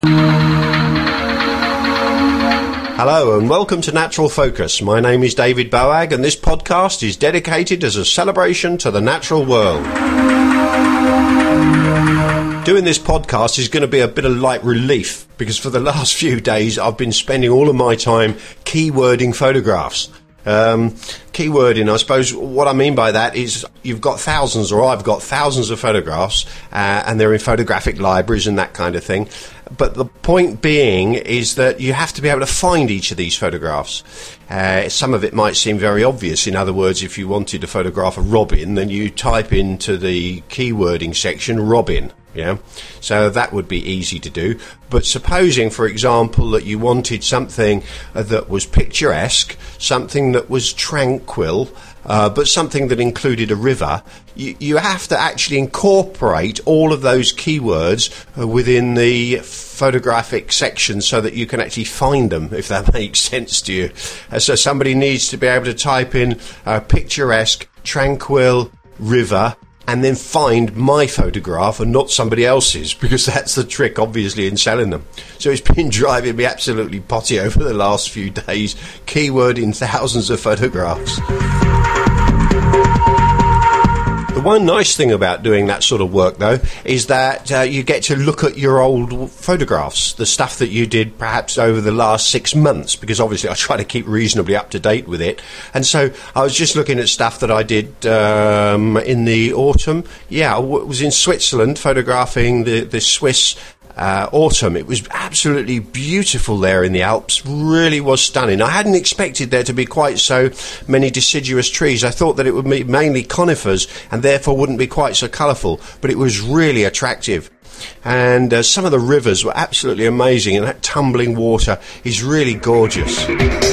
Hello and welcome to Natural Focus. My name is David Boag and this podcast is dedicated as a celebration to the natural world. Doing this podcast is going to be a bit of light relief because for the last few days I've been spending all of my time keywording photographs. Keywording, I suppose what I mean by that is you've got thousands, or I've got thousands of photographs, and they're in photographic libraries and that kind of thing. But the point being is that you have to be able to find each of these photographs. Some of it might seem very obvious. In other words, if you wanted to photograph a robin, then you type into the keywording section robin. Yeah, so that would be easy to do. But supposing, for example, that you wanted something that was picturesque, something that was tranquil, but something that included a river, you have to actually incorporate all of those keywords within the photographic section so that you can actually find them, if that makes sense to you. So somebody needs to be able to type in picturesque, tranquil, river, and then find my photograph and not somebody else's, because that's the trick, obviously, in selling them. So it's been driving me absolutely potty over the last few days, keywording thousands of photographs. The one nice thing about doing that sort of work, though, is that you get to look at your old photographs, the stuff that you did perhaps over the last 6 months, because obviously I try to keep reasonably up to date with it. And so I was just looking at stuff that I did in the autumn. Yeah, I was in Switzerland photographing the Swiss autumn. It was absolutely beautiful there in the Alps, really was stunning. I hadn't expected there to be quite so many deciduous trees. I thought that it would be mainly conifers and therefore wouldn't be quite so colourful, but it was really attractive. And some of the rivers were absolutely amazing, and that tumbling water is really gorgeous.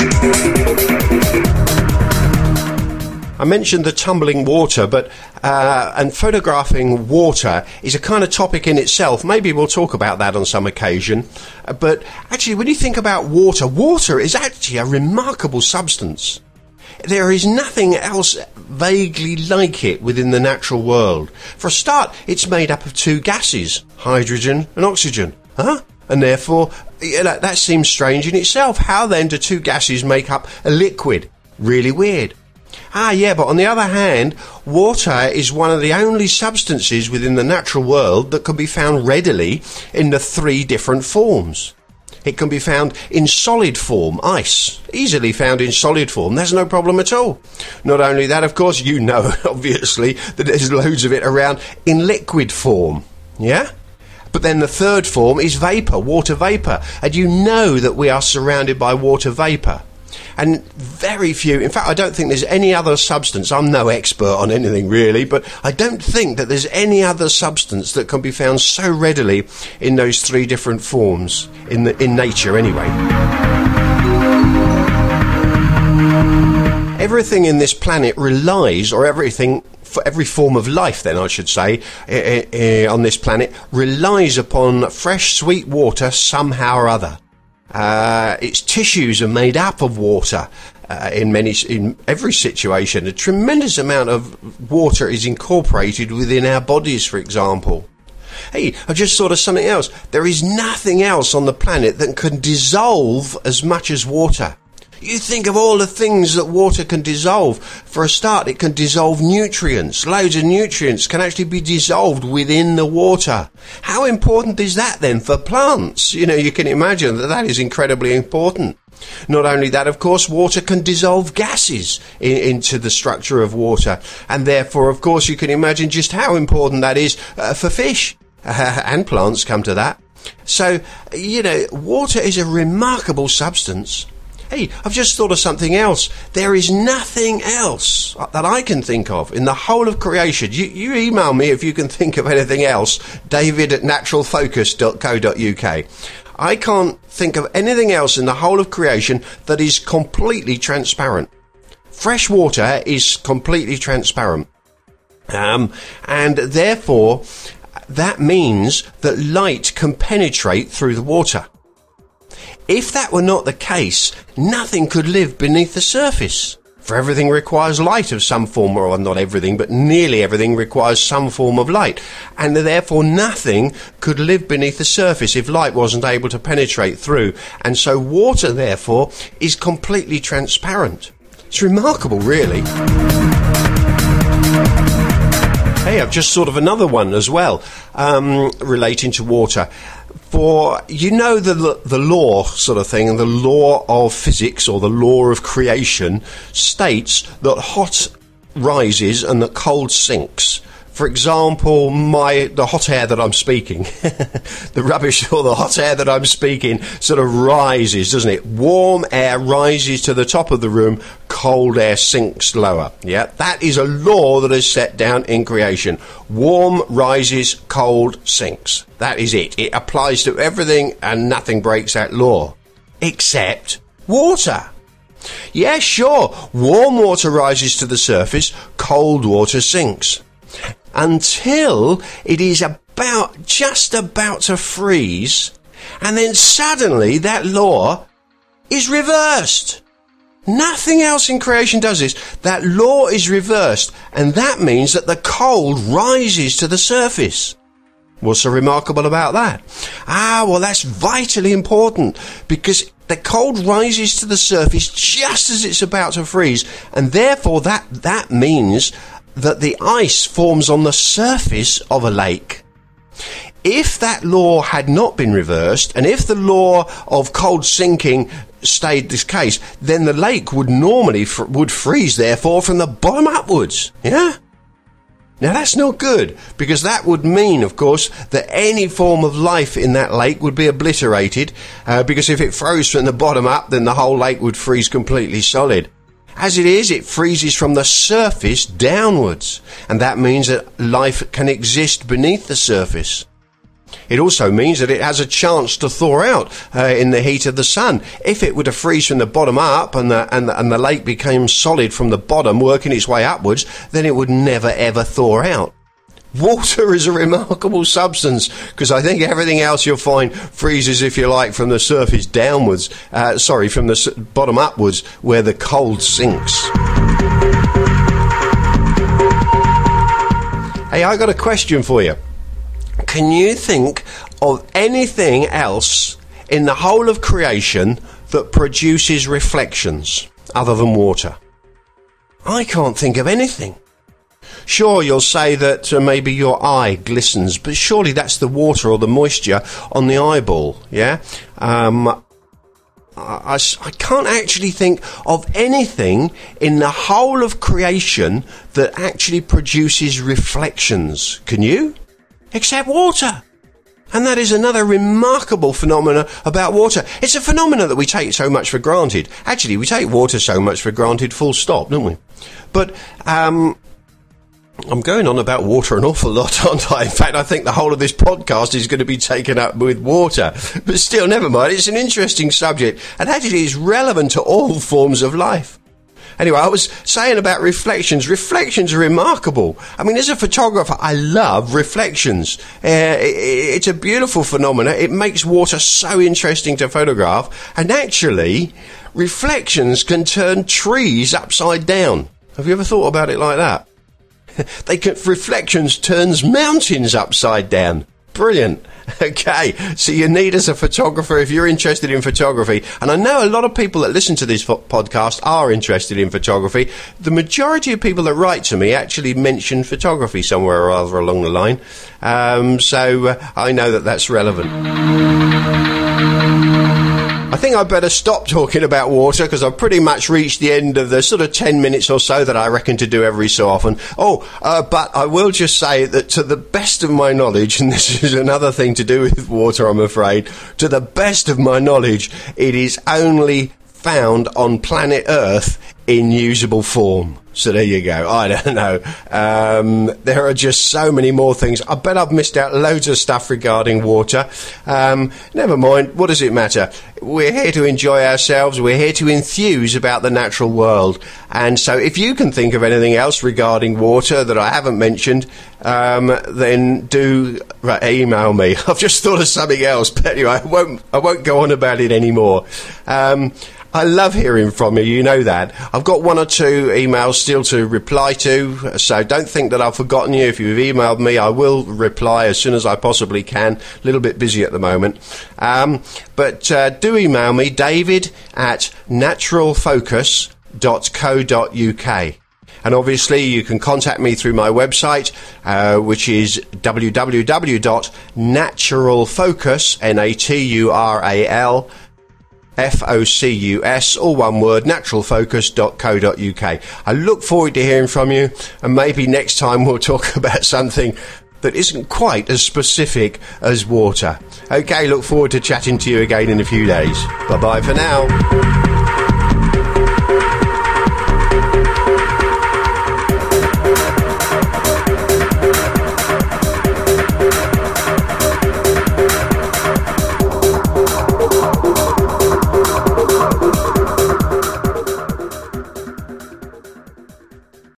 I mentioned the tumbling water, but and photographing water is a kind of topic in itself. Maybe we'll talk about that on some occasion. But actually, when you think about water, water is actually a remarkable substance. There is nothing else vaguely like it within the natural world. For a start, it's made up of two gases, hydrogen and oxygen. And therefore, that seems strange in itself. How then do two gases make up a liquid? Really weird. Yeah, but on the other hand, water is one of the only substances within the natural world that can be found readily in the three different forms. It can be found in solid form, ice, easily found in solid form. There's no problem at all. Not only that, of course, you know, obviously, that there's loads of it around in liquid form. Yeah? But then the third form is vapour, water vapour. And you know that we are surrounded by water vapour. And very few, in fact, I don't think there's any other substance, I'm no expert on anything really, but I don't think that there's any other substance that can be found so readily in those three different forms, in nature anyway. Everything in this planet relies, or everything, for every form of life then I should say, on this planet, relies upon fresh sweet water somehow or other. Its tissues are made up of water in every situation. A tremendous amount of water is incorporated within our bodies, for example. Hey, I just thought of something else. There is nothing else on the planet that can dissolve as much as water. You think of all the things that water can dissolve. For a start, it can dissolve nutrients. Loads of nutrients can actually be dissolved within the water. How important is that then for plants? You know, you can imagine that is incredibly important. Not only that, of course, water can dissolve gases into the structure of water. And therefore, of course, you can imagine just how important that is for fish. And plants come to that. So, you know, water is a remarkable substance. Hey, I've just thought of something else. There is nothing else that I can think of in the whole of creation. You email me if you can think of anything else, david@naturalfocus.co.uk. I can't think of anything else in the whole of creation that is completely transparent. Fresh water is completely transparent. And therefore, that means that light can penetrate through the water. If that were not the case, nothing could live beneath the surface. For everything requires light of some form, or not everything, but nearly everything requires some form of light. And therefore nothing could live beneath the surface if light wasn't able to penetrate through. And so water, therefore, is completely transparent. It's remarkable, really. Hey, I've just thought of another one as well, relating to water. For, you know, the law sort of thing, and the law of physics, or the law of creation, states that hot rises and that cold sinks. For example, the hot air that I'm speaking, the rubbish or the hot air that I'm speaking sort of rises, doesn't it? Warm air rises to the top of the room, cold air sinks lower. Yeah, that is a law that is set down in creation. Warm rises, cold sinks. That is it. It applies to everything and nothing breaks that law. Except water. Yeah, sure, warm water rises to the surface, cold water sinks. Until it is just about to freeze, and then suddenly that law is reversed. Nothing else in creation does this. That law is reversed, and that means that the cold rises to the surface. What's so remarkable about that? Well, that's vitally important, because the cold rises to the surface just as it's about to freeze, and therefore that means that the ice forms on the surface of a lake. If that law had not been reversed, and if the law of cold sinking stayed this case, then the lake would normally would freeze, therefore, from the bottom upwards. Yeah? Now that's not good, because that would mean, of course, that any form of life in that lake would be obliterated, because if it froze from the bottom up, then the whole lake would freeze completely solid. As it is, it freezes from the surface downwards, and that means that life can exist beneath the surface. It also means that it has a chance to thaw out in the heat of the sun. If it were to freeze from the bottom up and the lake became solid from the bottom, working its way upwards, then it would never ever thaw out. Water is a remarkable substance, because I think everything else you'll find freezes, if you like, from the surface downwards, from the bottom upwards, where the cold sinks. Hey, I got a question for you. Can you think of anything else in the whole of creation that produces reflections other than water? I can't think of anything. Sure, you'll say that maybe your eye glistens, but surely that's the water or the moisture on the eyeball, yeah? I can't actually think of anything in the whole of creation that actually produces reflections. Can you? Except water. And that is another remarkable phenomena about water. It's a phenomena that we take so much for granted. Actually, we take water so much for granted, full stop, don't we? But, I'm going on about water an awful lot, aren't I? In fact, I think the whole of this podcast is going to be taken up with water. But still, never mind. It's an interesting subject, and actually it's relevant to all forms of life. Anyway, I was saying about reflections. Reflections are remarkable. I mean, as a photographer, I love reflections. It's a beautiful phenomenon. It makes water so interesting to photograph. And actually, reflections can turn trees upside down. Have you ever thought about it like that? Reflections turns mountains upside down. Brilliant. Okay, so you need, as a photographer, if you're interested in photography, and I know a lot of people that listen to this podcast are interested in photography. The majority of people that write to me actually mention photography somewhere or other along the line, so I know that that's relevant. I think I'd better stop talking about water, because I've pretty much reached the end of the sort of 10 minutes or so that I reckon to do every so often. But I will just say that, to the best of my knowledge, and this is another thing to do with water, I'm afraid, to the best of my knowledge, it is only found on planet Earth in usable form. So there you go. I don't know. There are just so many more things. I bet I've missed out loads of stuff regarding water. Never mind. What does it matter? We're here to enjoy ourselves. We're here to enthuse about the natural world. And so if you can think of anything else regarding water that I haven't mentioned, then do email me. I've just thought of something else, but anyway, I won't go on about it anymore. I love hearing from you, you know that. I I've got one or two emails still to reply to, so don't think that I've forgotten you. If you've emailed me, I will reply as soon as I possibly can. A little bit busy at the moment. But do email me, david@naturalfocus.co.uk. And obviously you can contact me through my website, which is www.naturalfocus, naturalfocus, all one word, naturalfocus.co.uk. I look forward to hearing from you, and maybe next time we'll talk about something that isn't quite as specific as water. Okay, look forward to chatting to you again in a few days. Bye-bye for now.